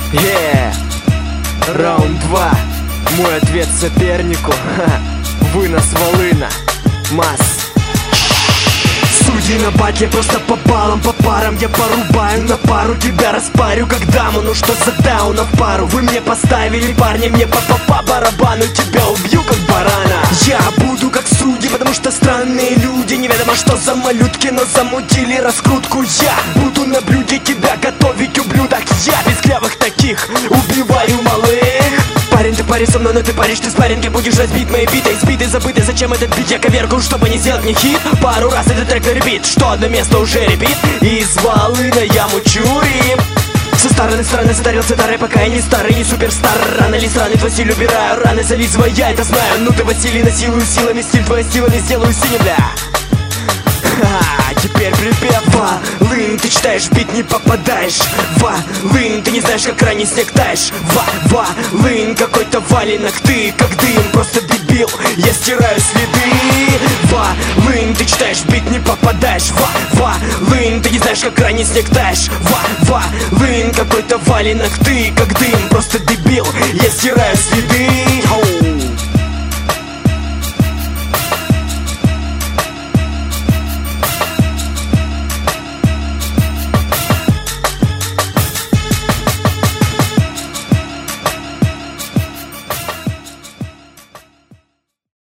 Раунд 2. Мой ответ сопернику. Вынос Волына. Масс. Судьи на батле просто по баллам, по парам. Я порубаю на пару, тебя распарю как даму. Ну что за дауна в пару? Вы мне поставили, парни, мне по барабану. Тебя убью как барана. Я буду как судьи, потому что странные люди. Неведомо что за малютки, но замутили раскрутку. Я буду на блюде тебя готовить, ублюдок. Я без клявых таких убиваю малых. Парень, ты паришь со мной, но ты паришь, ты спарринге будешь разбить мои биты. Избитый, забытый, зачем этот бит я коверкую, чтобы не сделать мне хит? Пару раз этот трек на репит, что одно место уже репит. Из Волына я мучу рим. Со стороны затарился тарой, пока я не старый, не суперстар. Рано ли страны твой стиль убираю, рано зависывая, я это знаю. Ну ты Василий, насилую силами, стиль твоя силами сделаю синим, бля. Теперь припев. Волынь, ты читаешь, бит не попадаешь. Волынь, ты не знаешь, как ранний снег таешь. Волынь, какой-то валенок, ты как дым, просто дебил, я стираю следы. Волынь, ты читаешь, бит не попадаешь. Волынь, ты не знаешь, как ранний снег таешь. Волынь, какой-то валенок, ты как дым, просто